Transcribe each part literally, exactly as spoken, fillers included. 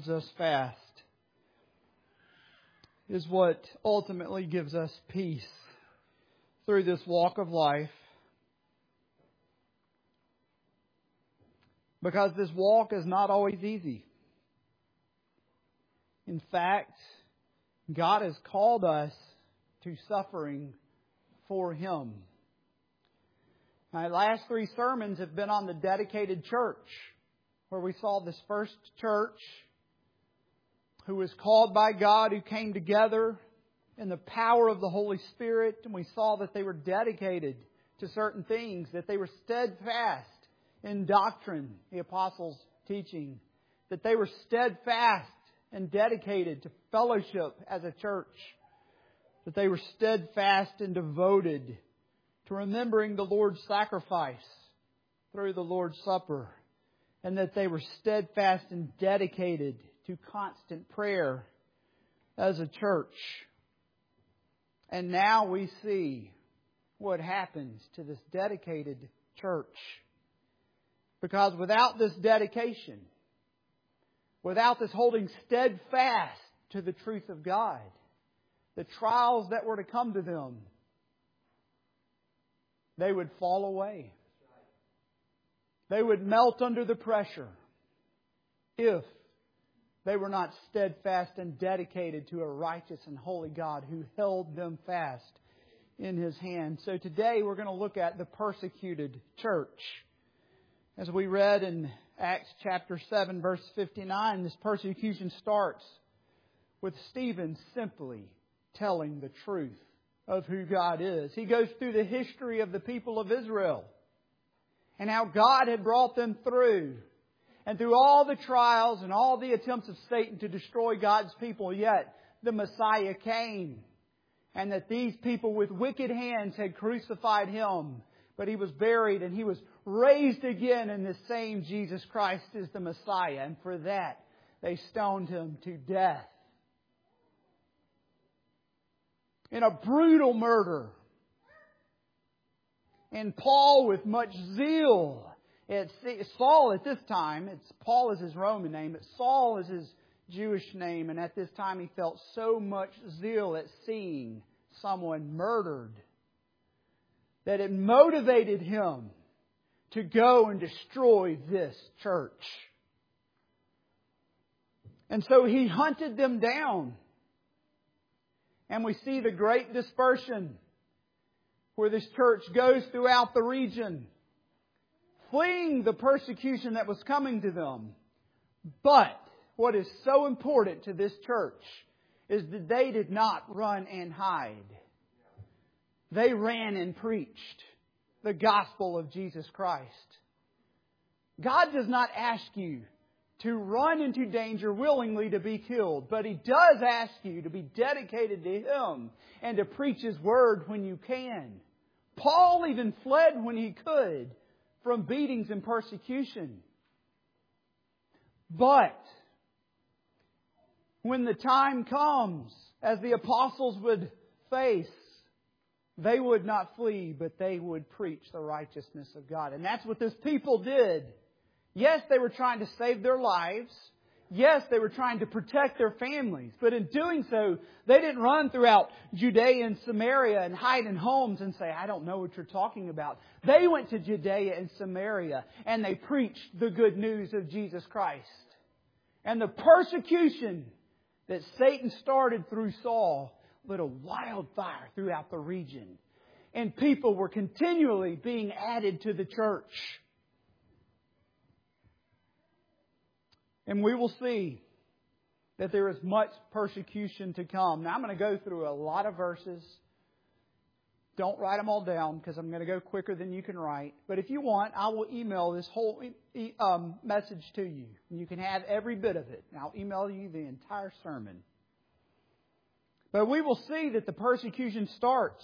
holds us fast is what ultimately gives us peace through this walk of life. Because this walk is not always easy. In fact, God has called us to suffering for Him. My last three sermons have been on the dedicated church, where we saw this first church who was called by God, who came together in the power of the Holy Spirit, and we saw that they were dedicated to certain things, that they were steadfast in doctrine, the apostles' teaching, that they were steadfast and dedicated to fellowship as a church, that they were steadfast and devoted to remembering the Lord's sacrifice through the Lord's Supper, and that they were steadfast and dedicated to constant prayer as a church. And now we see what happens to this dedicated church. Because without this dedication, without this holding steadfast to the truth of God, the trials that were to come to them, they would fall away. They would melt under the pressure if they were not steadfast and dedicated to a righteous and holy God who held them fast in His hand. So today we're going to look at the persecuted church. As we read in Acts chapter seven, verse fifty-nine, this persecution starts with Stephen simply telling the truth of who God is. He goes through the history of the people of Israel and how God had brought them through. And through all the trials and all the attempts of Satan to destroy God's people, yet the Messiah came. And that these people with wicked hands had crucified Him. But He was buried and He was raised again, and the same Jesus Christ is the Messiah. And for that, they stoned Him to death. In a brutal murder. And Paul, with much zeal, it's Saul at this time, it's Paul is his Roman name, but Saul is his Jewish name. And at this time he felt so much zeal at seeing someone murdered that it motivated him to go and destroy this church. And so he hunted them down. And we see the great dispersion where this church goes throughout the region, fleeing the persecution that was coming to them. But what is so important to this church is that they did not run and hide. They ran and preached the gospel of Jesus Christ. God does not ask you to run into danger willingly to be killed, but He does ask you to be dedicated to Him and to preach His word when you can. Paul even fled when he could from beatings and persecution. But when the time comes, as the apostles would face, they would not flee, but they would preach the righteousness of God. And that's what this people did. Yes, they were trying to save their lives. Yes, they were trying to protect their families. But in doing so, they didn't run throughout Judea and Samaria and hide in homes and say, I don't know what you're talking about. They went to Judea and Samaria and they preached the good news of Jesus Christ. And the persecution that Satan started through Saul lit a wildfire throughout the region. And people were continually being added to the church. And we will see that there is much persecution to come. Now I'm going to go through a lot of verses. Don't write them all down because I'm going to go quicker than you can write. But if you want, I will email this whole um, message to you. And you can have every bit of it. And I'll email you the entire sermon. But we will see that the persecution starts.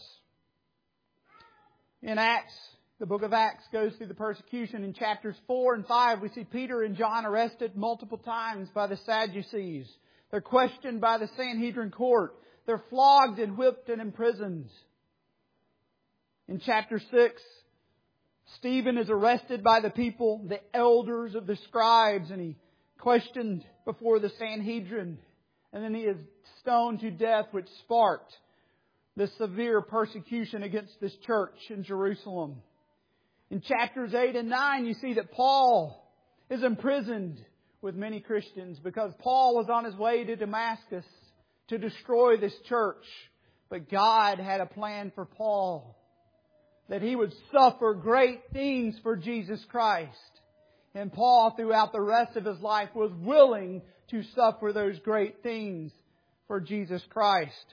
In Acts, the book of Acts goes through the persecution. In chapters four and five, we see Peter and John arrested multiple times by the Sadducees. They're questioned by the Sanhedrin court. They're flogged and whipped and imprisoned. In chapter six, Stephen is arrested by the people, the elders of the scribes, and he questioned before the Sanhedrin, and then he is stoned to death, which sparked the severe persecution against this church in Jerusalem. In chapters eight and nine, you see that Paul is imprisoned with many Christians because Paul was on his way to Damascus to destroy this church. But God had a plan for Paul, that he would suffer great things for Jesus Christ. And Paul, throughout the rest of his life, was willing to suffer those great things for Jesus Christ.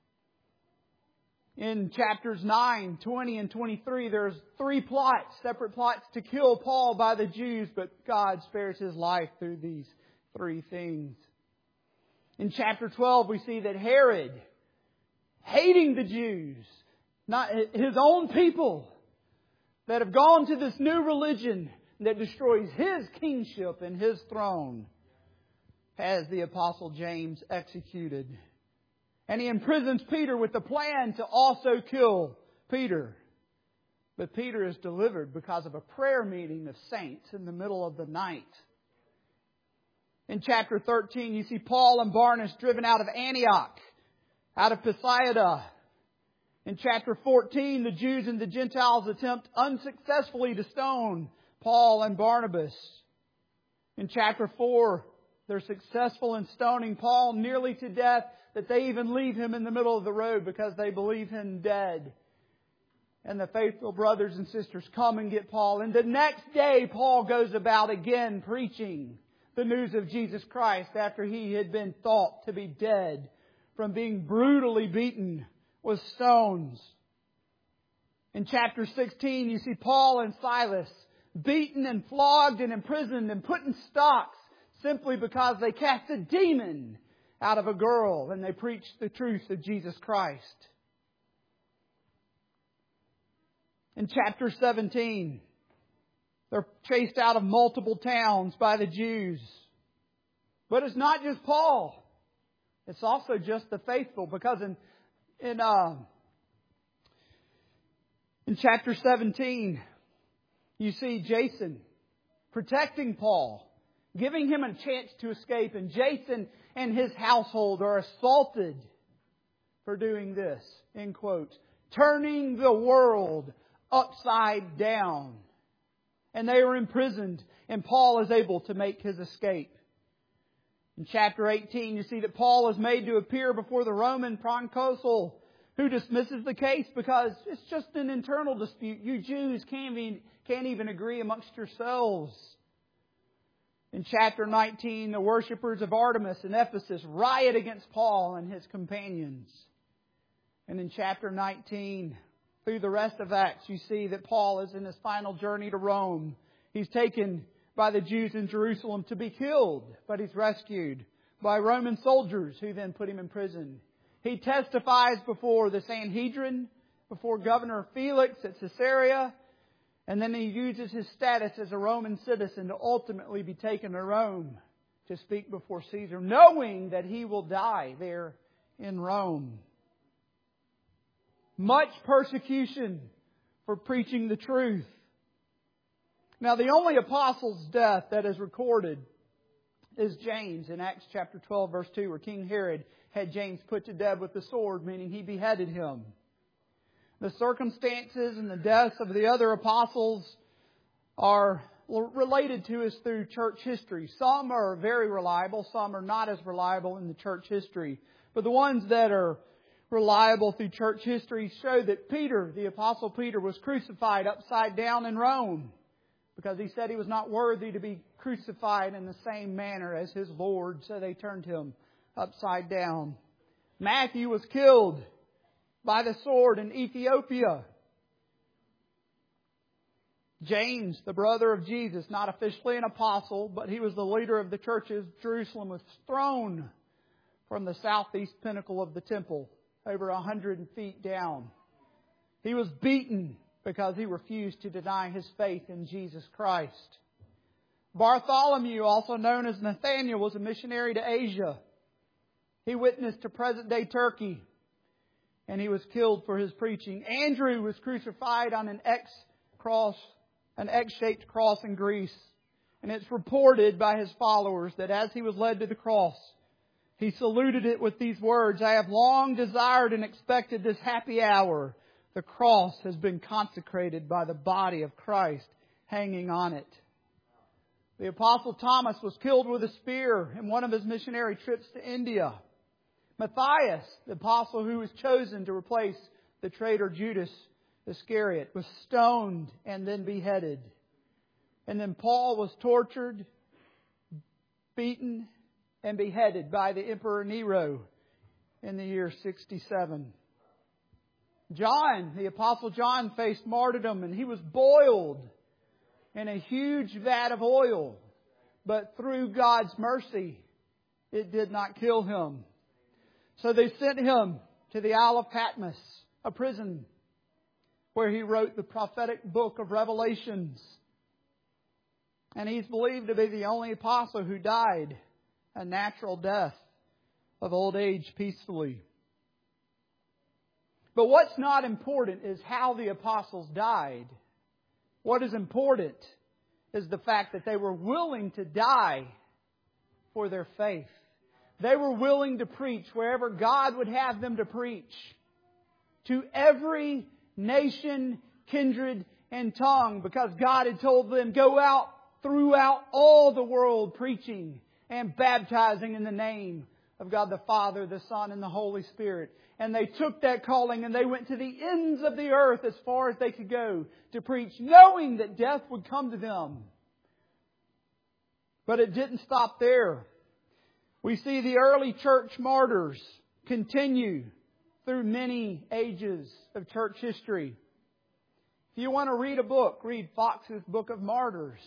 In chapters nine, twenty, and twenty-three, there's three plots, separate plots to kill Paul by the Jews, but God spares his life through these three things. In chapter twelve, we see that Herod, hating the Jews, not his own people, that have gone to this new religion that destroys his kingship and his throne, has the Apostle James executed. And he imprisons Peter with the plan to also kill Peter. But Peter is delivered because of a prayer meeting of saints in the middle of the night. In chapter thirteen, you see Paul and Barnabas driven out of Antioch, out of Pisidia. In chapter fourteen, the Jews and the Gentiles attempt unsuccessfully to stone Paul and Barnabas. In chapter four, they're successful in stoning Paul nearly to death, that they even leave him in the middle of the road because they believe him dead. And the faithful brothers and sisters come and get Paul. And the next day, Paul goes about again preaching the news of Jesus Christ after he had been thought to be dead from being brutally beaten with stones. In chapter sixteen, you see Paul and Silas beaten and flogged and imprisoned and put in stocks simply because they cast a demon out of a girl and they preached the truth of Jesus Christ. In chapter seventeen, they're chased out of multiple towns by the Jews. But it's not just Paul. It's also just the faithful, because in in uh, in chapter seventeen, you see Jason protecting Paul, giving him a chance to escape, and Jason and his household are assaulted for doing this, in quotes, turning the world upside down. And they are imprisoned, and Paul is able to make his escape. In chapter eighteen, you see that Paul is made to appear before the Roman proconsul, who dismisses the case because it's just an internal dispute. You Jews can't even, can't even agree amongst yourselves. In chapter nineteen, the worshippers of Artemis in Ephesus riot against Paul and his companions. And in chapter nineteen, through the rest of Acts, you see that Paul is in his final journey to Rome. He's taken by the Jews in Jerusalem to be killed, but he's rescued by Roman soldiers who then put him in prison. He testifies before the Sanhedrin, before Governor Felix at Caesarea, and then he uses his status as a Roman citizen to ultimately be taken to Rome to speak before Caesar, knowing that he will die there in Rome. Much persecution for preaching the truth. Now, the only apostle's death that is recorded is James in Acts chapter twelve, verse two, where King Herod had James put to death with the sword, meaning he beheaded him. The circumstances and the deaths of the other apostles are related to us through church history. Some are very reliable, some are not as reliable in the church history. But the ones that are reliable through church history show that Peter, the Apostle Peter, was crucified upside down in Rome because he said he was not worthy to be crucified in the same manner as his Lord, so they turned him upside down. Matthew was killed by the sword in Ethiopia. James, the brother of Jesus, not officially an apostle, but he was the leader of the churches, Jerusalem, was thrown from the southeast pinnacle of the temple, over a hundred feet down. He was beaten because he refused to deny his faith in Jesus Christ. Bartholomew, also known as Nathaniel, was a missionary to Asia. He witnessed to present-day Turkey, and he was killed for his preaching. Andrew was crucified on an X cross, an X-shaped cross in Greece. And it's reported by His followers that as He was led to the cross, He saluted it with these words, "I have long desired and expected this happy hour. The cross has been consecrated by the body of Christ hanging on it." The Apostle Thomas was killed with a spear in one of his missionary trips to India. Matthias, the apostle who was chosen to replace the traitor Judas Iscariot, was stoned and then beheaded. And then Paul was tortured, beaten, and beheaded by the Emperor Nero in the year sixty-seven. John, the Apostle John, faced martyrdom and he was boiled in a huge vat of oil. But through God's mercy, it did not kill him. So they sent him to the Isle of Patmos, a prison, where he wrote the prophetic book of Revelations. And he's believed to be the only apostle who died a natural death of old age peacefully. But what's not important is how the apostles died. What is important is the fact that they were willing to die for their faith. They were willing to preach wherever God would have them to preach. To every nation, kindred, and tongue. Because God had told them, go out throughout all the world preaching and baptizing in the name of God the Father, the Son, and the Holy Spirit. And they took that calling and they went to the ends of the earth as far as they could go to preach, knowing that death would come to them. But it didn't stop there. We see the early church martyrs continue through many ages of church history. If you want to read a book, read Fox's Book of Martyrs.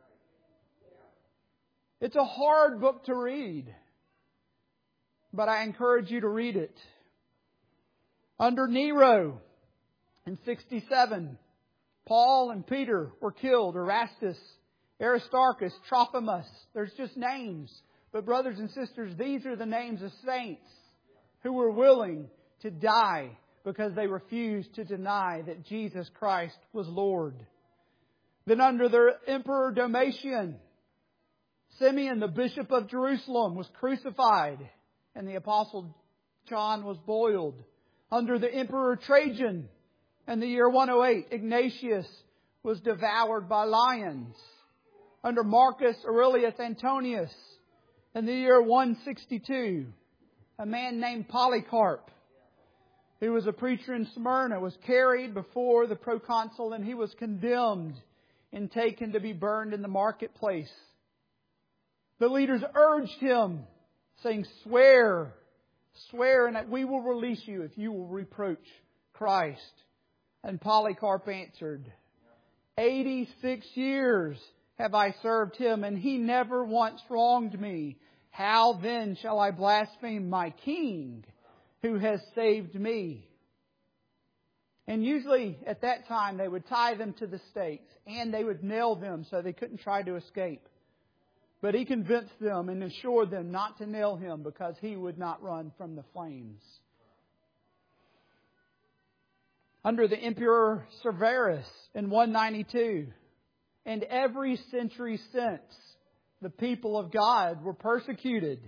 It's a hard book to read, but I encourage you to read it. Under Nero in sixty-seven, Paul and Peter were killed. Erastus, Aristarchus, Trophimus. There's just names. But brothers and sisters, these are the names of saints who were willing to die because they refused to deny that Jesus Christ was Lord. Then under the Emperor Domitian, Simeon, the Bishop of Jerusalem, was crucified and the Apostle John was boiled. Under the Emperor Trajan, in the year one oh eight, Ignatius was devoured by lions. Under Marcus Aurelius Antonius, in the year one sixty-two, a man named Polycarp, who was a preacher in Smyrna, was carried before the proconsul and he was condemned and taken to be burned in the marketplace. The leaders urged him, saying, swear, swear, and we will release you if you will reproach Christ. And Polycarp answered, eighty-six years have I served Him, and He never once wronged me. How then shall I blaspheme my King who has saved me? And usually at that time they would tie them to the stakes and they would nail them so they couldn't try to escape. But he convinced them and assured them not to nail him because he would not run from the flames. Under the Emperor Severus in one ninety-two, and every century since, the people of God were persecuted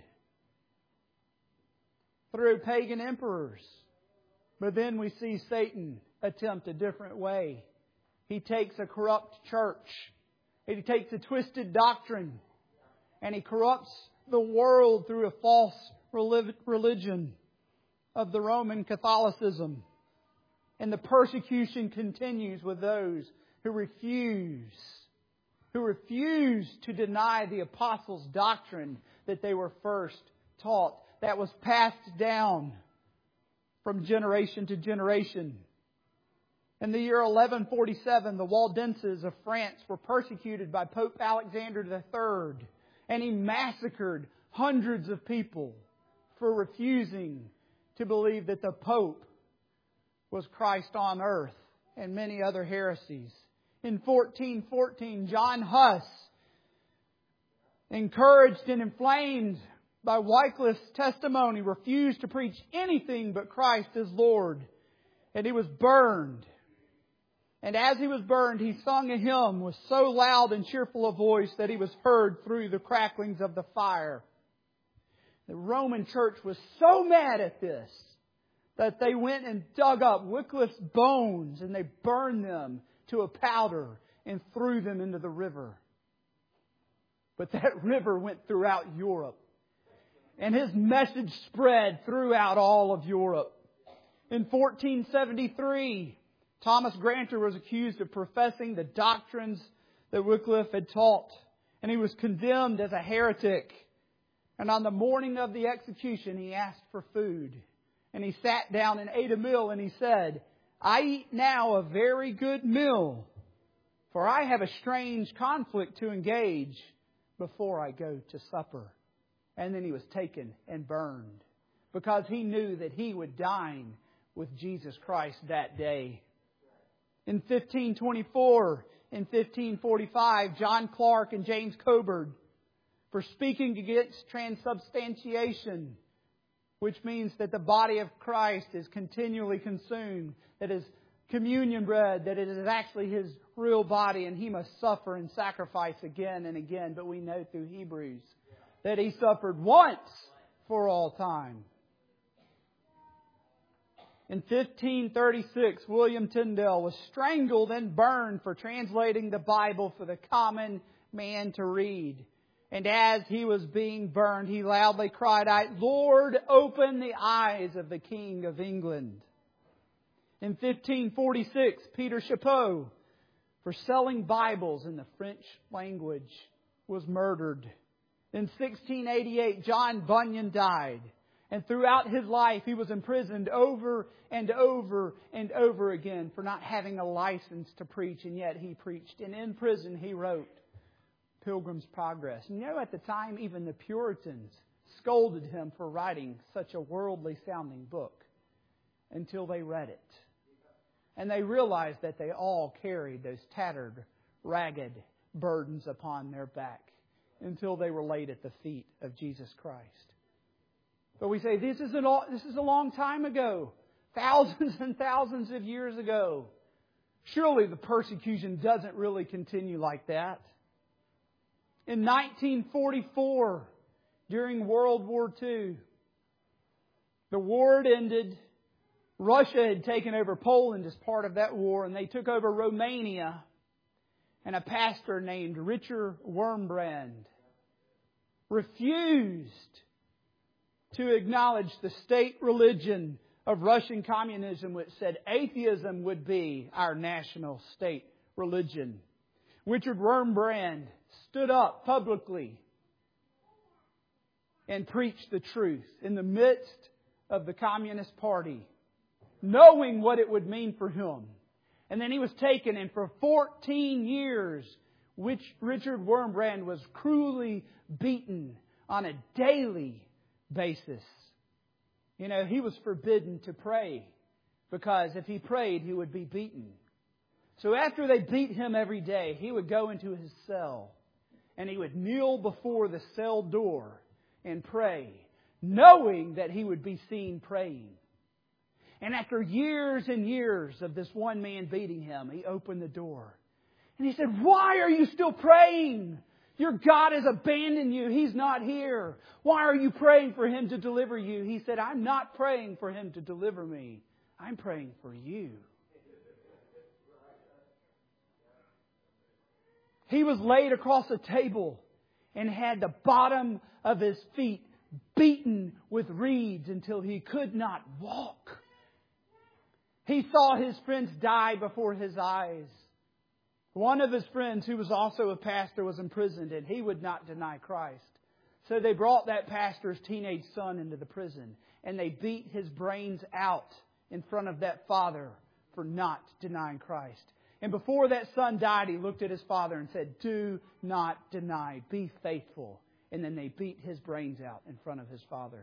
through pagan emperors. But then we see Satan attempt a different way. He takes a corrupt church. He takes a twisted doctrine. And he corrupts the world through a false religion of the Roman Catholicism. And the persecution continues with those who refuse, who refuse to deny the apostles' doctrine that they were first taught, that was passed down from generation to generation. In the year eleven forty-seven, the Waldenses of France were persecuted by Pope Alexander the Third. And he massacred hundreds of people for refusing to believe that the Pope was Christ on earth, and many other heresies. In fourteen fourteen, John Huss, encouraged and inflamed by Wycliffe's testimony, refused to preach anything but Christ as Lord. And he was burned. And as he was burned, he sung a hymn with so loud and cheerful a voice that he was heard through the cracklings of the fire. The Roman church was so mad at this that they went and dug up Wycliffe's bones and they burned them to a powder and threw them into the river. But that river went throughout Europe. And his message spread throughout all of Europe. In fourteen seventy-three, Thomas Granter was accused of professing the doctrines that Wycliffe had taught. And he was condemned as a heretic. And on the morning of the execution, he asked for food. And he sat down and ate a meal and he said, I eat now a very good meal, for I have a strange conflict to engage before I go to supper. And then he was taken and burned because he knew that he would dine with Jesus Christ that day. In fifteen twenty-four and fifteen forty-five, John Clark and James Coburn, for speaking against transubstantiation, which means that the body of Christ is continually consumed, that is communion bread, that it is actually His real body and He must suffer and sacrifice again and again. But we know through Hebrews that He suffered once for all time. In fifteen thirty-six, William Tyndale was strangled and burned for translating the Bible for the common man to read. And as he was being burned, he loudly cried out, Lord, open the eyes of the King of England. In fifteen forty-six, Peter Chapot, for selling Bibles in the French language, was murdered. In sixteen eighty-eight, John Bunyan died. And throughout his life, he was imprisoned over and over and over again for not having a license to preach. And yet he preached. And in prison, he wrote Pilgrim's Progress. And you know, at the time, even the Puritans scolded him for writing such a worldly sounding book until they read it. And they realized that they all carried those tattered, ragged burdens upon their back until they were laid at the feet of Jesus Christ. But we say, this is, an, this is a long time ago. Thousands and thousands of years ago. Surely the persecution doesn't really continue like that. In nineteen forty-four, during World War Two, the war had ended. Russia had taken over Poland as part of that war, and they took over Romania. And a pastor named Richard Wurmbrand refused to acknowledge the state religion of Russian communism, which said atheism would be our national state religion. Richard Wurmbrand stood up publicly and preached the truth in the midst of the Communist Party, knowing what it would mean for him. And then he was taken, and for fourteen years, which Richard Wurmbrand was cruelly beaten on a daily basis. You know, he was forbidden to pray because if he prayed, he would be beaten. So after they beat him every day, he would go into his cell and he would kneel before the cell door and pray, knowing that he would be seen praying. And after years and years of this one man beating him, he opened the door. And he said, why are you still praying? Your God has abandoned you. He's not here. Why are you praying for Him to deliver you? He said, I'm not praying for Him to deliver me. I'm praying for you. He was laid across a table and had the bottom of his feet beaten with reeds until he could not walk. He saw his friends die before his eyes. One of his friends, who was also a pastor, was imprisoned, and he would not deny Christ. So they brought that pastor's teenage son into the prison, and they beat his brains out in front of that father for not denying Christ. And before that son died, he looked at his father and said, do not deny, be faithful. And then they beat his brains out in front of his father.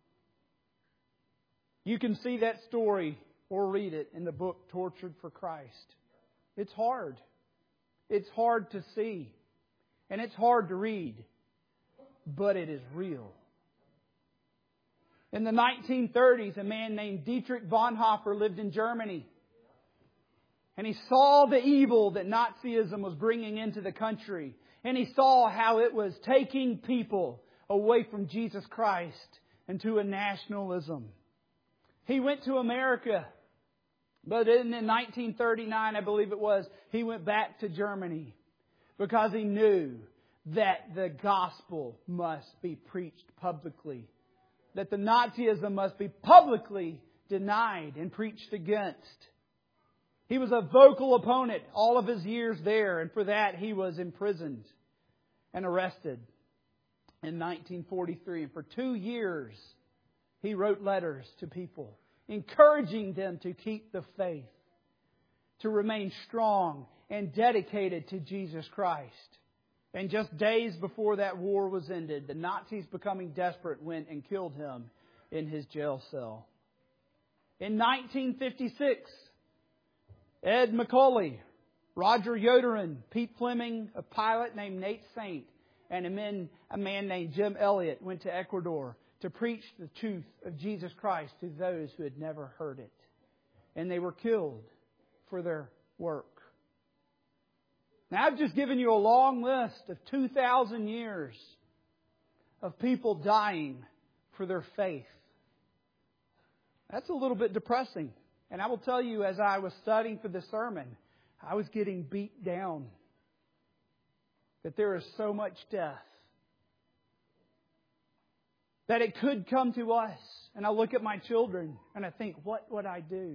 You can see that story or read it in the book Tortured for Christ. It's hard. It's hard to see. And it's hard to read. But it is real. In the nineteen thirties, a man named Dietrich Bonhoeffer lived in Germany. And he saw the evil that Nazism was bringing into the country. And he saw how it was taking people away from Jesus Christ into a nationalism. He went to America. But in nineteen thirty-nine, I believe it was, he went back to Germany. Because he knew that the gospel must be preached publicly. That the Nazism must be publicly denied and preached against. He was a vocal opponent all of his years there, and for that he was imprisoned and arrested in nineteen forty-three. And for two years he wrote letters to people, encouraging them to keep the faith, to remain strong and dedicated to Jesus Christ. And just days before that war was ended, the Nazis, becoming desperate, went and killed him in his jail cell. In nineteen fifty-six, Ed McCauley, Roger Yoderin, Pete Fleming, a pilot named Nate Saint, and a man, a man named Jim Elliot went to Ecuador to preach the truth of Jesus Christ to those who had never heard it. And they were killed for their work. Now, I've just given you a long list of two thousand years of people dying for their faith. That's a little bit depressing. And I will tell you, as I was studying for this sermon, I was getting beat down. That there is so much death. That it could come to us. And I look at my children and I think, what would I do?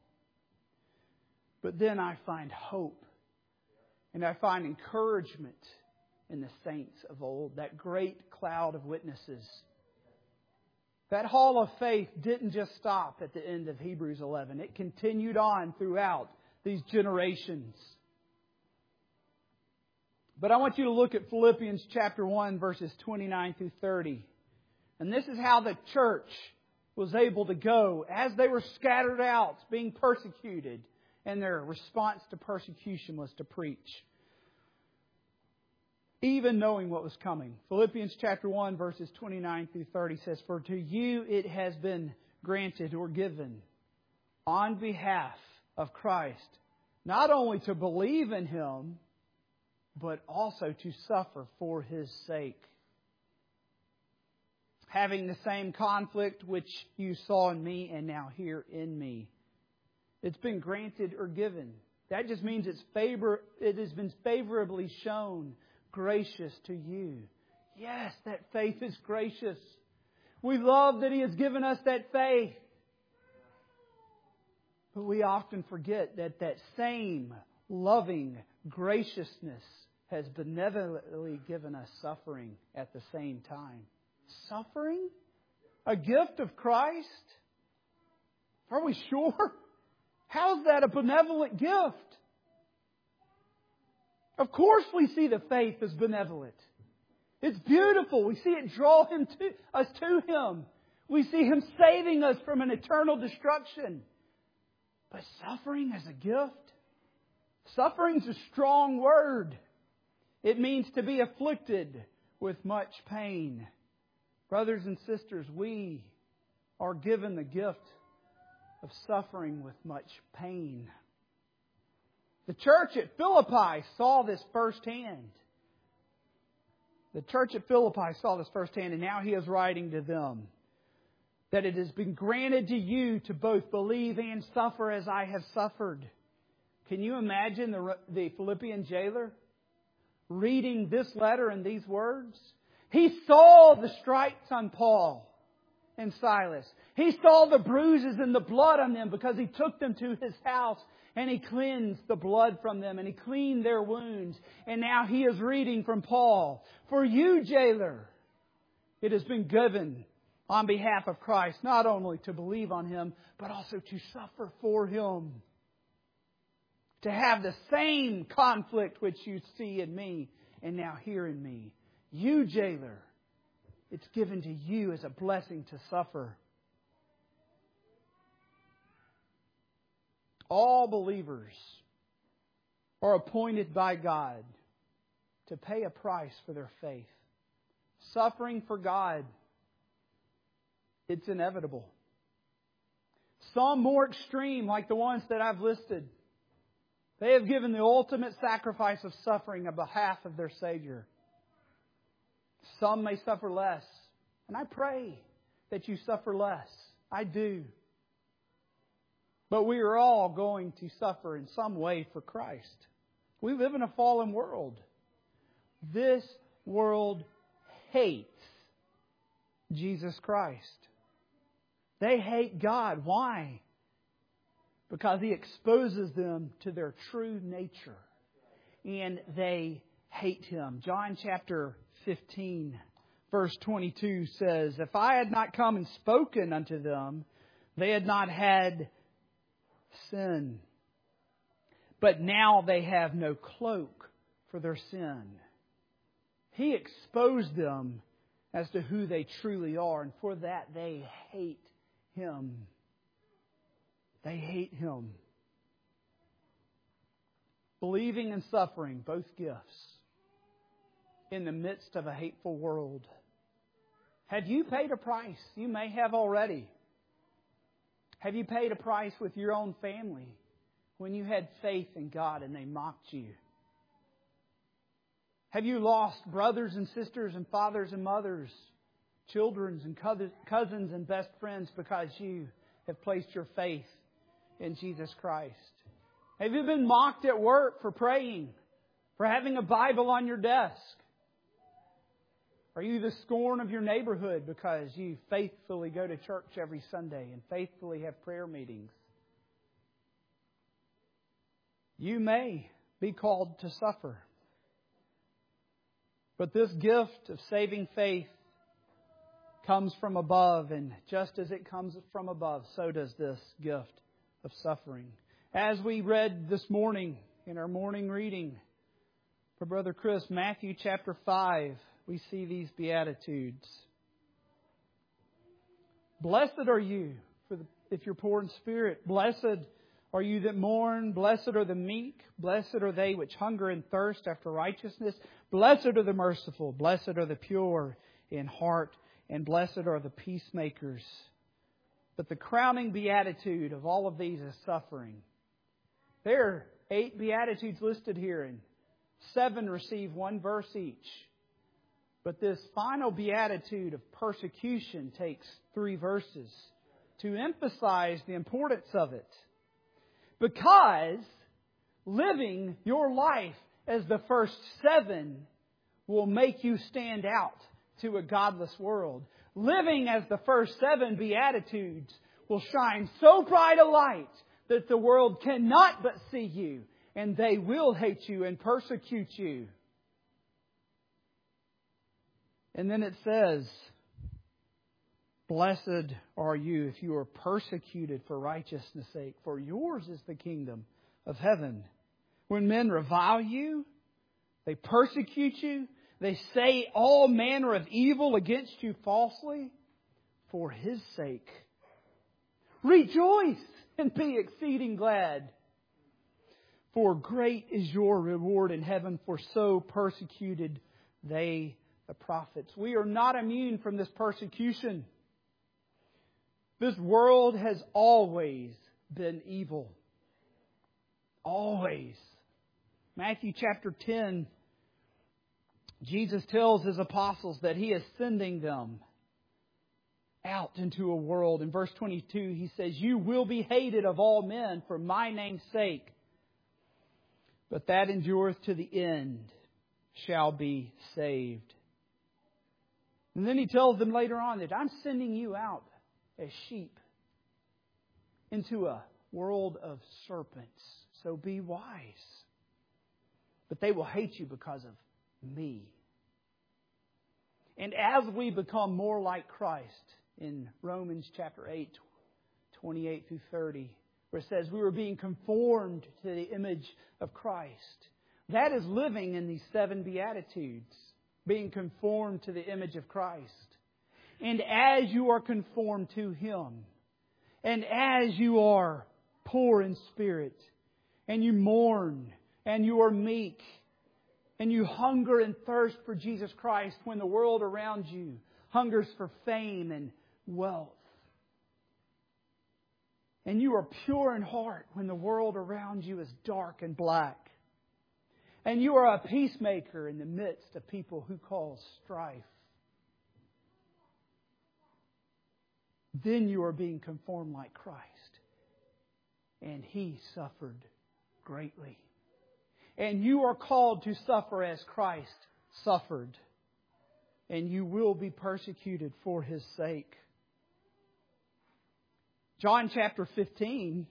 But then I find hope. And I find encouragement in the saints of old. That great cloud of witnesses. That hall of faith didn't just stop at the end of Hebrews eleven. It continued on throughout these generations. But I want you to look at Philippians chapter one, verses twenty-nine through thirty. And this is how the church was able to go as they were scattered out, being persecuted. And their response to persecution was to preach. Even knowing what was coming. Philippians chapter one, verses twenty-nine through thirty says, "For to you it has been granted or given on behalf of Christ, not only to believe in Him, but also to suffer for His sake. Having the same conflict which you saw in me and now hear in me." It's been granted or given. That just means it's favor. It has been favorably shown, gracious to you. Yes, that faith is gracious. We love that He has given us that faith. But we often forget that that same loving graciousness has benevolently given us suffering at the same time. Suffering? A gift of Christ? Are we sure? How's that a benevolent gift? Of course we see the faith as benevolent. It's beautiful. We see it draw him to, us to Him. We see Him saving us from an eternal destruction. But suffering as a gift? Suffering's a strong word. It means to be afflicted with much pain. Brothers and sisters, we are given the gift of suffering with much pain. The church at Philippi saw this firsthand. The church at Philippi saw this firsthand, and now he is writing to them that it has been granted to you to both believe and suffer as I have suffered. Can you imagine the, the Philippian jailer reading this letter and these words? He saw the stripes on Paul and Silas. He saw the bruises and the blood on them because he took them to his house and he cleansed the blood from them and he cleaned their wounds. And now he is reading from Paul. For you, jailer, it has been given on behalf of Christ, not only to believe on Him, but also to suffer for Him. To have the same conflict which you see in me and now hear in me. You, jailer, it's given to you as a blessing to suffer. All believers are appointed by God to pay a price for their faith. Suffering for God, it's inevitable. Some more extreme, like the ones that I've listed. They have given the ultimate sacrifice of suffering on behalf of their Savior. Some may suffer less. And I pray that you suffer less. I do. But we are all going to suffer in some way for Christ. We live in a fallen world. This world hates Jesus Christ. They hate God. Why? Because He exposes them to their true nature. And they hate Him. John chapter fifteen, verse twenty-two says, If I had not come and spoken unto them, they had not had sin. But now they have no cloak for their sin. He exposed them as to who they truly are. And for that they hate Him. They hate Him. Believing and suffering, both gifts, in the midst of a hateful world. Have you paid a price? You may have already. Have you paid a price with your own family when you had faith in God and they mocked you? Have you lost brothers and sisters and fathers and mothers, children and cousins and best friends because you have placed your faith in Jesus Christ? Have you been mocked at work for praying, for having a Bible on your desk? Are you the scorn of your neighborhood because you faithfully go to church every Sunday and faithfully have prayer meetings? You may be called to suffer. But this gift of saving faith comes from above, and just as it comes from above, so does this gift of suffering. As we read this morning in our morning reading for Brother Chris, Matthew chapter five, we see these Beatitudes. Blessed are you for the, if you're poor in spirit. Blessed are you that mourn. Blessed are the meek. Blessed are they which hunger and thirst after righteousness. Blessed are the merciful. Blessed are the pure in heart. And blessed are the peacemakers. But the crowning beatitude of all of these is suffering. There are eight beatitudes listed here, and seven receive one verse each. But this final beatitude of persecution takes three verses to emphasize the importance of it. Because living your life as the first seven will make you stand out to a godless world. Living as the first seven Beatitudes will shine so bright a light that the world cannot but see you, and they will hate you and persecute you. And then it says, Blessed are you if you are persecuted for righteousness' sake, for yours is the kingdom of heaven. When men revile you, they persecute you, they say all manner of evil against you falsely, for His sake. Rejoice and be exceeding glad, for great is your reward in heaven, for so persecuted they the prophets. We are not immune from this persecution. This world has always been evil. Always. Matthew chapter ten, Jesus tells His apostles that He is sending them out into a world. In verse twenty-two, He says, You will be hated of all men for My name's sake, but that endureth to the end shall be saved. And then He tells them later on that I'm sending you out as sheep into a world of serpents. So be wise. But they will hate you because of Me. And as we become more like Christ, in Romans chapter eight, twenty-eight through thirty, where it says we were being conformed to the image of Christ. That is living in these seven Beatitudes, being conformed to the image of Christ. And as you are conformed to Him, and as you are poor in spirit, and you mourn, and you are meek, and you hunger and thirst for Jesus Christ when the world around you hungers for fame and wealth. And you are pure in heart when the world around you is dark and black. And you are a peacemaker in the midst of people who cause strife. Then you are being conformed like Christ. And He suffered greatly. And you are called to suffer as Christ suffered. And you will be persecuted for His sake. John chapter fifteen,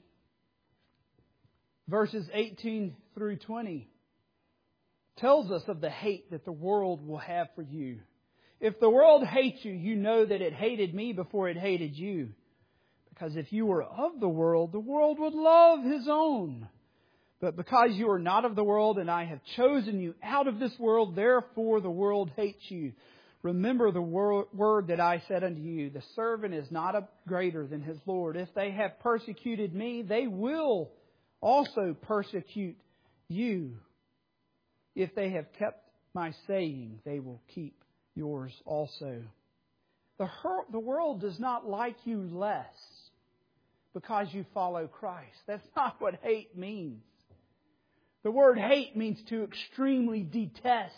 verses eighteen through twenty, tells us of the hate that the world will have for you. If the world hates you, you know that it hated me before it hated you. Because if you were of the world, the world would love His own. But because you are not of the world, and I have chosen you out of this world, therefore the world hates you. Remember the word that I said unto you, the servant is not greater than his Lord. If they have persecuted me, they will also persecute you. If they have kept my saying, they will keep yours also. The, the world does not like you less because you follow Christ. That's not what hate means. The word hate means to extremely detest.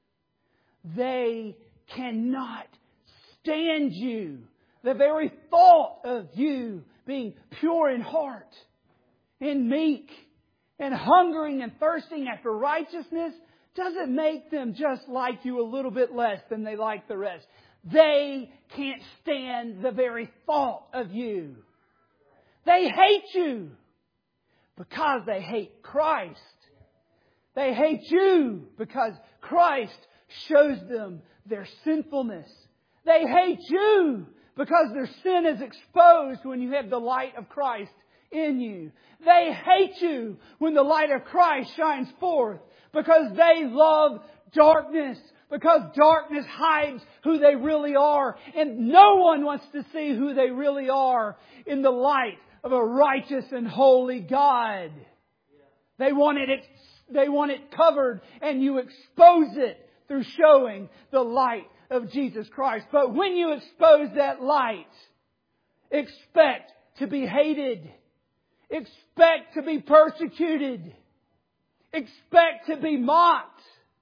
They cannot stand you. The very thought of you being pure in heart and meek and hungering and thirsting after righteousness doesn't make them just like you a little bit less than they like the rest. They can't stand the very thought of you. They hate you because they hate Christ. They hate you because Christ shows them their sinfulness. They hate you because their sin is exposed when you have the light of Christ in you. They hate you when the light of Christ shines forth because they love darkness. Because darkness hides who they really are. And no one wants to see who they really are in the light of a righteous and holy God. They want it, they want it covered, and you expose it through showing the light of Jesus Christ. But when you expose that light, expect to be hated. Expect to be persecuted. Expect to be mocked.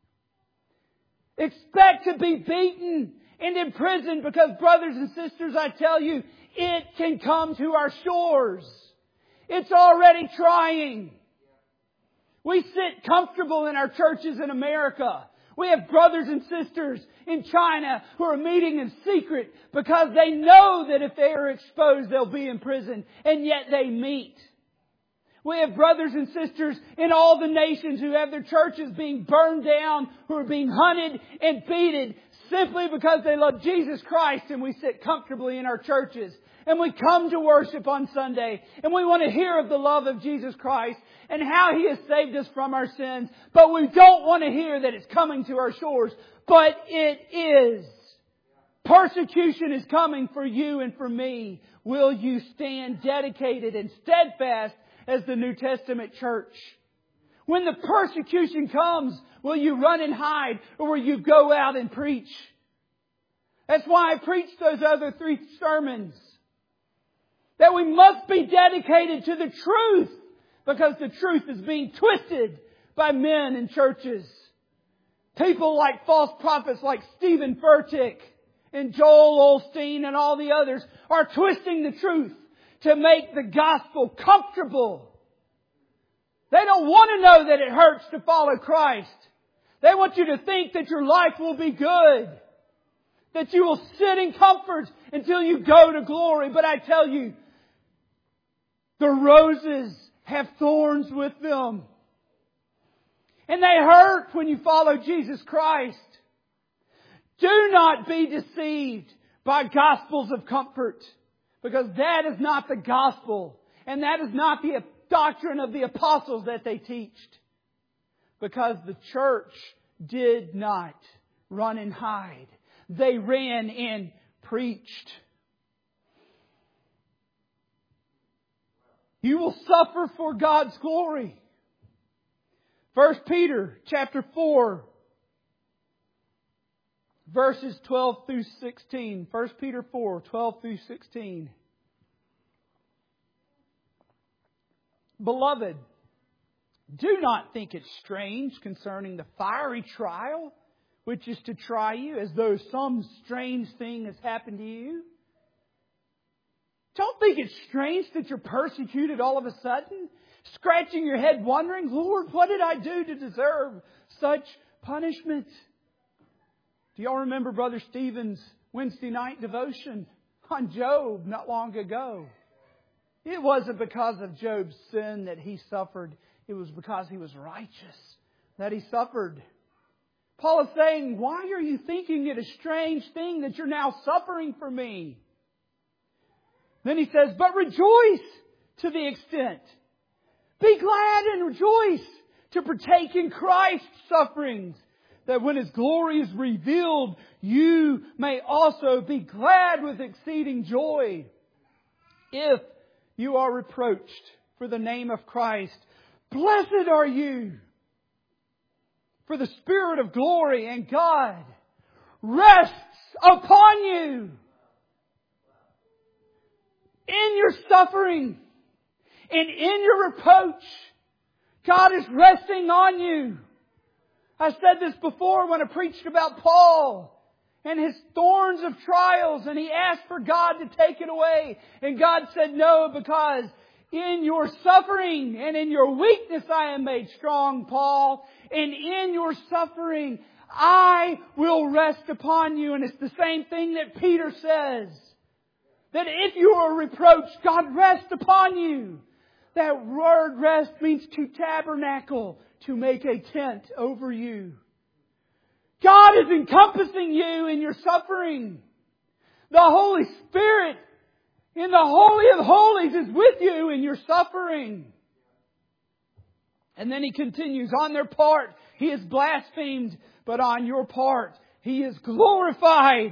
Expect to be beaten and imprisoned, because, brothers and sisters, I tell you, it can come to our shores. It's already trying. We sit comfortable in our churches in America. We have brothers and sisters in China who are meeting in secret because they know that if they are exposed, they'll be in prison. And yet they meet. We have brothers and sisters in all the nations who have their churches being burned down, who are being hunted and beaten simply because they love Jesus Christ, and we sit comfortably in our churches. And we come to worship on Sunday, and we want to hear of the love of Jesus Christ and how He has saved us from our sins. But we don't want to hear that it's coming to our shores. But it is. Persecution is coming for you and for me. Will you stand dedicated and steadfast as the New Testament church? When the persecution comes, will you run and hide, or will you go out and preach? That's why I preached those other three sermons. That we must be dedicated to the truth, because the truth is being twisted by men in churches. People like false prophets like Stephen Furtick and Joel Osteen and all the others are twisting the truth to make the gospel comfortable. They don't want to know that it hurts to follow Christ. They want you to think that your life will be good. That you will sit in comfort until you go to glory. But I tell you, the roses have thorns with them. And they hurt when you follow Jesus Christ. Do not be deceived by gospels of comfort, because that is not the gospel. And that is not the doctrine of the apostles that they teached. Because the church did not run and hide. They ran and preached. You will suffer for God's glory. First Peter chapter four, verses twelve through sixteen. First Peter four, twelve through sixteen. Beloved, do not think it strange concerning the fiery trial which is to try you, as though some strange thing has happened to you. Don't think it's strange that you're persecuted all of a sudden, scratching your head wondering, Lord, what did I do to deserve such punishment? Do y'all remember Brother Stephen's Wednesday night devotion on Job not long ago? It wasn't because of Job's sin that he suffered. It was because he was righteous that he suffered. Paul is saying, why are you thinking it a strange thing that you're now suffering for me? Then he says, but rejoice to the extent. Be glad and rejoice to partake in Christ's sufferings, that when His glory is revealed, you may also be glad with exceeding joy. If you are reproached for the name of Christ, blessed are you. For the Spirit of glory and God rests upon you. In your suffering and in your reproach, God is resting on you. I said this before when I preached about Paul and his thorns of trials, and he asked for God to take it away. And God said no, because in your suffering and in your weakness I am made strong, Paul. And in your suffering I will rest upon you. And it's the same thing that Peter says. That if you are reproached, God rests upon you. That word rest means to tabernacle, to make a tent over you. God is encompassing you in your suffering. The Holy Spirit in the Holy of Holies is with you in your suffering. And then he continues, on their part He is blasphemed, but on your part He is glorified.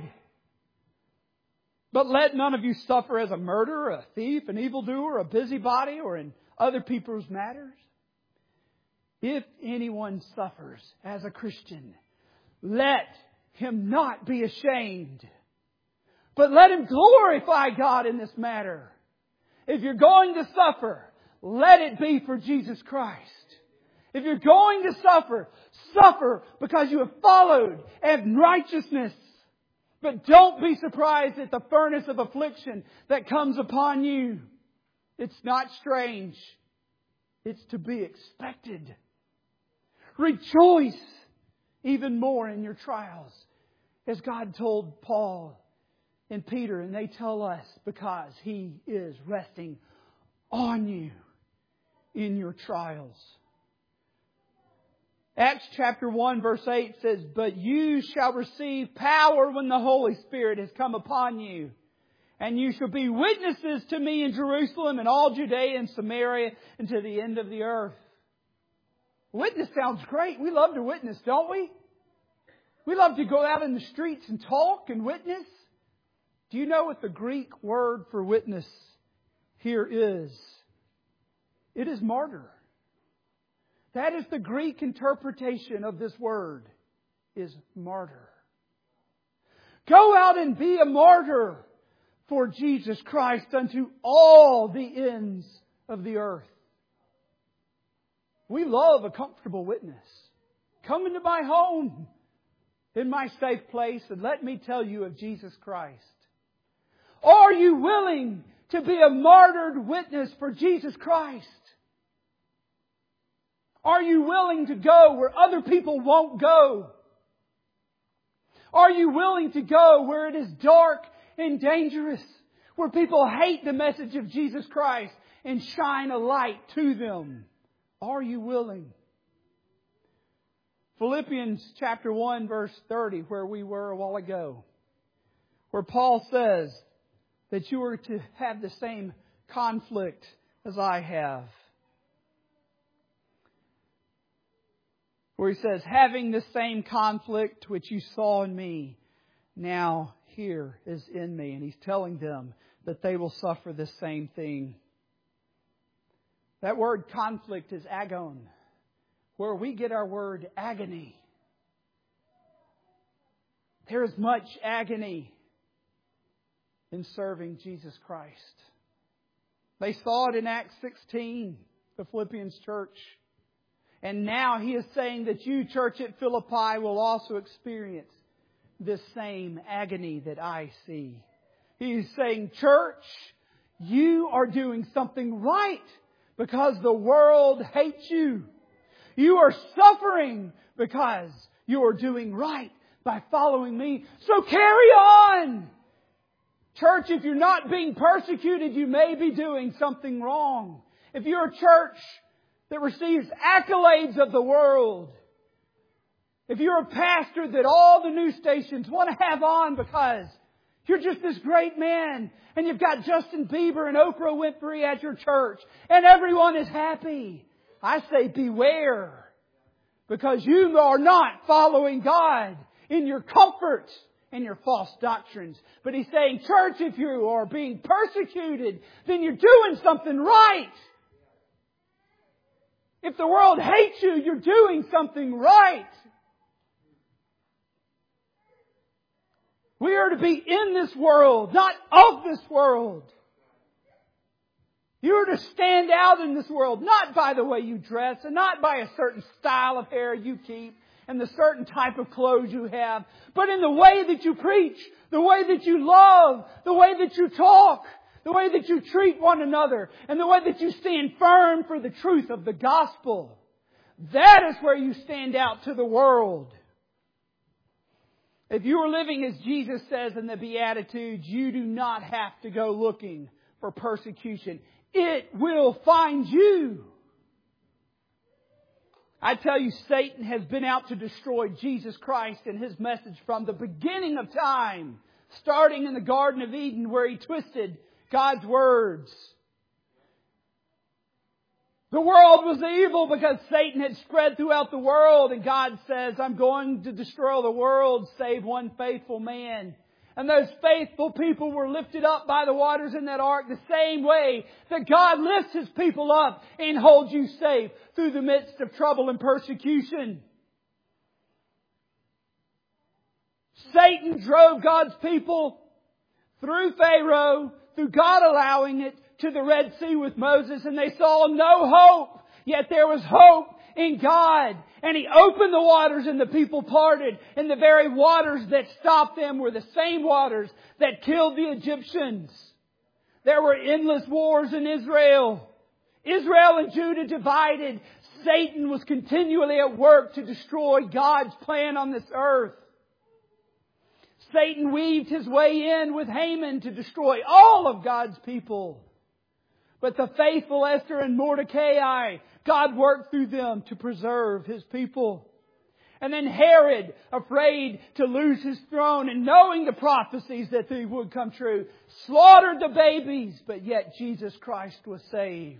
But let none of you suffer as a murderer, a thief, an evildoer, a busybody, or in other people's matters. If anyone suffers as a Christian, let him not be ashamed, but let him glorify God in this matter. If you're going to suffer, let it be for Jesus Christ. If you're going to suffer, suffer because you have followed in righteousness. But don't be surprised at the furnace of affliction that comes upon you. It's not strange. It's to be expected. Rejoice even more in your trials, as God told Paul and Peter, and they tell us because He is resting on you in your trials. Acts chapter one verse eight says, but you shall receive power when the Holy Spirit has come upon you. And you shall be witnesses to me in Jerusalem and all Judea and Samaria and to the end of the earth. Witness sounds great. We love to witness, don't we? We love to go out in the streets and talk and witness. Do you know what the Greek word for witness here is? It is martyr. That is the Greek interpretation of this word, is martyr. Go out and be a martyr for Jesus Christ unto all the ends of the earth. We love a comfortable witness. Come into my home, in my safe place, and let me tell you of Jesus Christ. Are you willing to be a martyred witness for Jesus Christ? Are you willing to go where other people won't go? Are you willing to go where it is dark and dangerous, where people hate the message of Jesus Christ, and shine a light to them? Are you willing? Philippians chapter one verse thirty, where we were a while ago, where Paul says that you are to have the same conflict as I have. Where he says, having the same conflict which you saw in me, now here is in me. And he's telling them that they will suffer the same thing. That word conflict is agon, where we get our word agony. There is much agony in serving Jesus Christ. They saw it in Acts sixteen. the Philippians church. And now He is saying that you, church at Philippi, will also experience this same agony that I see. He is saying, church, you are doing something right because the world hates you. You are suffering because you are doing right by following me. So carry on! Church, if you're not being persecuted, you may be doing something wrong. If you're a church that receives accolades of the world, if you're a pastor that all the news stations want to have on because you're just this great man and you've got Justin Bieber and Oprah Winfrey at your church and everyone is happy, I say beware, because you are not following God in your comfort and your false doctrines. But He's saying, church, if you are being persecuted, then you're doing something right. If the world hates you, you're doing something right. We are to be in this world, not of this world. You are to stand out in this world, not by the way you dress and not by a certain style of hair you keep and the certain type of clothes you have, but in the way that you preach, the way that you love, the way that you talk, the way that you treat one another, and the way that you stand firm for the truth of the gospel. That is where you stand out to the world. If you are living as Jesus says in the Beatitudes, you do not have to go looking for persecution. It will find you. I tell you, Satan has been out to destroy Jesus Christ and His message from the beginning of time, starting in the Garden of Eden where he twisted God's words. The world was evil because Satan had spread throughout the world, and God says, I'm going to destroy the world save one faithful man. And those faithful people were lifted up by the waters in that ark the same way that God lifts His people up and holds you safe through the midst of trouble and persecution. Satan drove God's people through Pharaoh, through God allowing it, to the Red Sea with Moses, and they saw no hope. Yet there was hope in God. And He opened the waters and the people parted. And the very waters that stopped them were the same waters that killed the Egyptians. There were endless wars in Israel. Israel and Judah divided. Satan was continually at work to destroy God's plan on this earth. Satan weaved his way in with Haman to destroy all of God's people. But the faithful Esther and Mordecai, God worked through them to preserve His people. And then Herod, afraid to lose his throne and knowing the prophecies that they would come true, slaughtered the babies, but yet Jesus Christ was saved.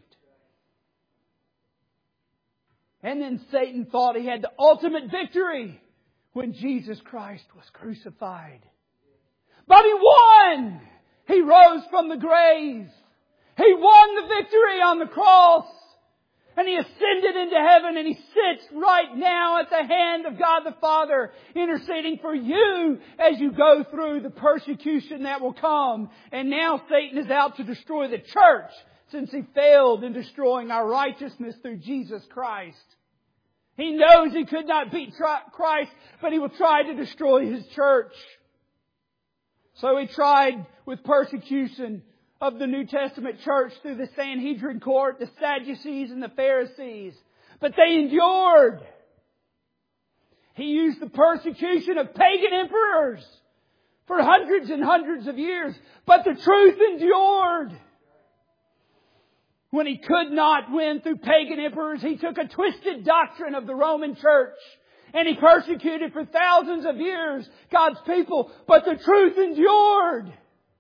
And then Satan thought he had the ultimate victory when Jesus Christ was crucified. But He won! He rose from the grave. He won the victory on the cross. And He ascended into heaven, and He sits right now at the hand of God the Father, interceding for you as you go through the persecution that will come. And now Satan is out to destroy the church, since he failed in destroying our righteousness through Jesus Christ. He knows he could not beat Christ, but he will try to destroy His church. So he tried with persecution of the New Testament church through the Sanhedrin court, the Sadducees and the Pharisees. But they endured. He used the persecution of pagan emperors for hundreds and hundreds of years. But the truth endured. When he could not win through pagan emperors, he took a twisted doctrine of the Roman church. And he persecuted for thousands of years God's people. But the truth endured.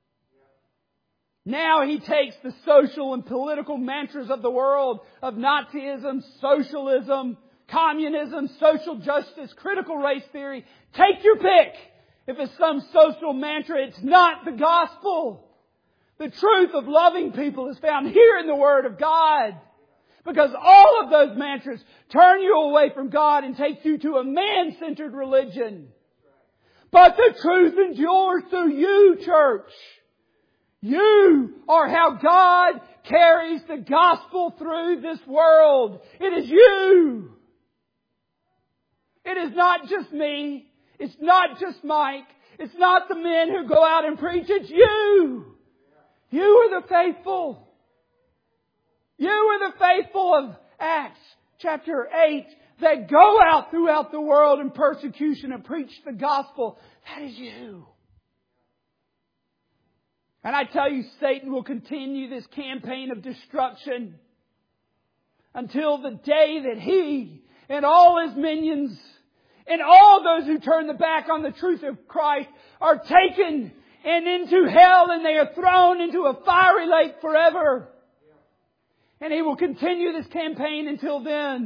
Now he takes the social and political mantras of the world of Nazism, socialism, communism, social justice, critical race theory. Take your pick. If it's some social mantra, it's not the gospel. The truth of loving people is found here in the Word of God. Because all of those mantras turn you away from God and take you to a man-centered religion. But the truth endures through you, church. You are how God carries the gospel through this world. It is you. It is not just me. It's not just Mike. It's not the men who go out and preach. It's you. You are the faithful. You are the faithful of Acts chapter eight that go out throughout the world in persecution and preach the gospel. That is you. And I tell you, Satan will continue this campaign of destruction until the day that he and all his minions and all those who turn the back on the truth of Christ are taken and into hell, and they are thrown into a fiery lake forever. And he will continue this campaign until then.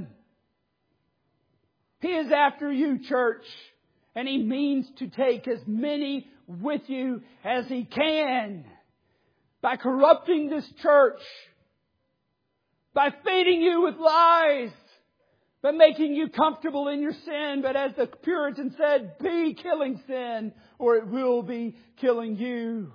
He is after you, church. And he means to take as many with you as he can. By corrupting this church. By feeding you with lies. By making you comfortable in your sin. But as the Puritan said, be killing sin, or it will be killing you.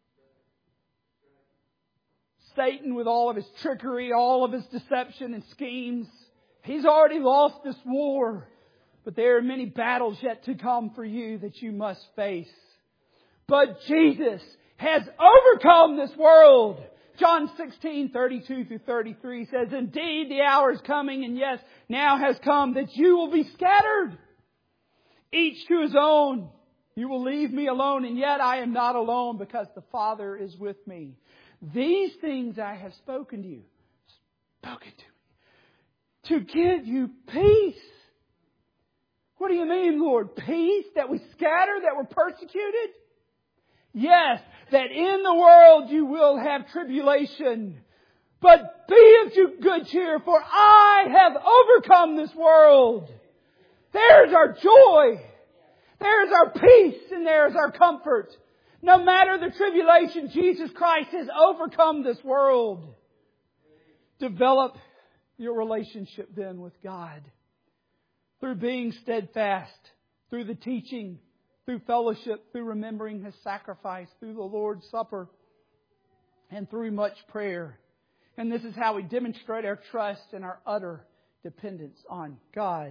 Satan, with all of his trickery, all of his deception and schemes, he's already lost this war. But there are many battles yet to come for you that you must face. But Jesus has overcome this world. John sixteen, thirty-two through thirty-three says, indeed the hour is coming, and yes, now has come, that you will be scattered, each to his own. You will leave me alone, and yet I am not alone, because the Father is with me. These things I have spoken to you, spoken to you, to give you peace. What do you mean, Lord? Peace? That we scatter? That we're persecuted? Yes, that in the world you will have tribulation. But be of good cheer, for I have overcome this world. There's our joy. There's our peace, and there's our comfort. No matter the tribulation, Jesus Christ has overcome this world. Develop your relationship then with God. Through being steadfast, through the teaching, through fellowship, through remembering His sacrifice, through the Lord's Supper, and through much prayer. And this is how we demonstrate our trust and our utter dependence on God.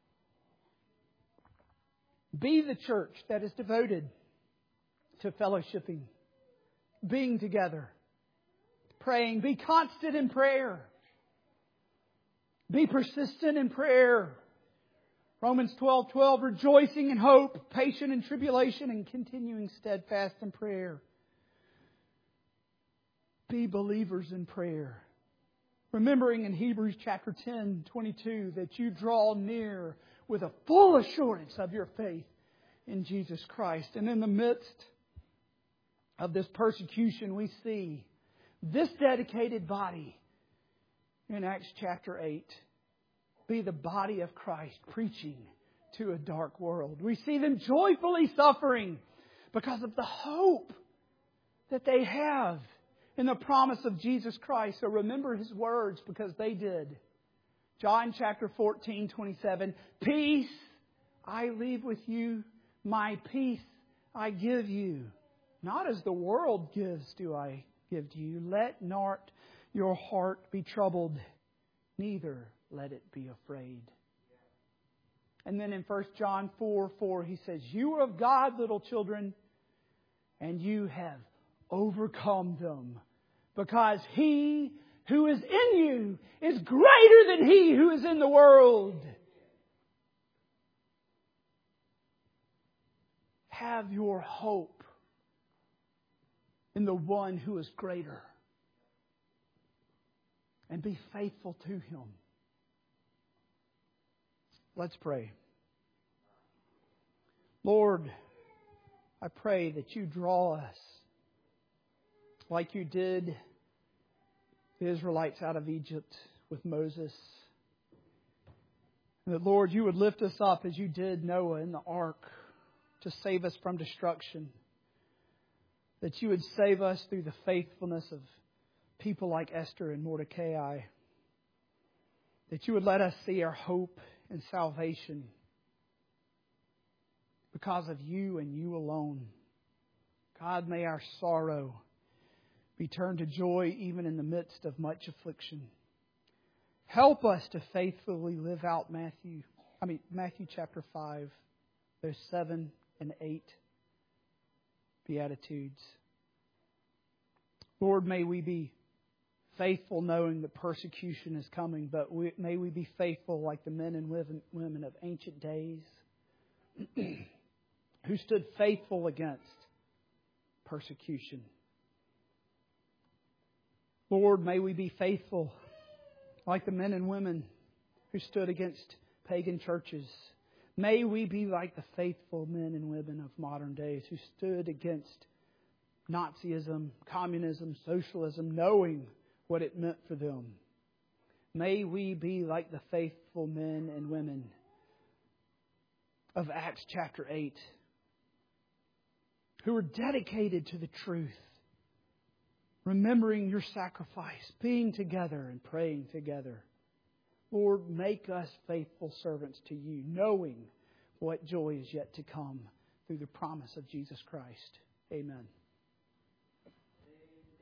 Be the church that is devoted to fellowshipping, being together, praying. Be constant in prayer. Be persistent in prayer. Romans twelve twelve, rejoicing in hope, patient in tribulation, and continuing steadfast in prayer. Be believers in prayer. Remembering in Hebrews chapter ten twenty-two that you draw near with a full assurance of your faith in Jesus Christ. And in the midst of this persecution, we see this dedicated body in Acts chapter eight be the body of Christ preaching to a dark world. We see them joyfully suffering because of the hope that they have in the promise of Jesus Christ. So remember His words, because they did. John chapter fourteen twenty-seven, peace I leave with you, my peace I give you. Not as the world gives do I give to you. Let not your heart be troubled, neither let it be afraid. And then in First John four four, he says, you are of God, little children, and you have overcome them, because He who is in you is greater than he who is in the world. Have your hope in the one who is greater, and be faithful to Him. Let's pray. Lord, I pray that you draw us like you did the Israelites out of Egypt with Moses. And that, Lord, you would lift us up as you did Noah in the ark to save us from destruction. That you would save us through the faithfulness of people like Esther and Mordecai. That you would let us see our hope and salvation because of you and you alone. God, may our sorrow be turned to joy even in the midst of much affliction. Help us to faithfully live out Matthew, I mean Matthew chapter five, those seven and eight Beatitudes. Lord, may we be faithful knowing that persecution is coming, but we, may we be faithful like the men and women of ancient days who stood faithful against persecution. Lord, may we be faithful like the men and women who stood against pagan churches. May we be like the faithful men and women of modern days who stood against Nazism, communism, socialism, knowing what it meant for them. May we be like the faithful men and women of Acts chapter eight who were dedicated to the truth, remembering your sacrifice, being together and praying together. Lord, make us faithful servants to you, knowing what joy is yet to come through the promise of Jesus Christ. Amen.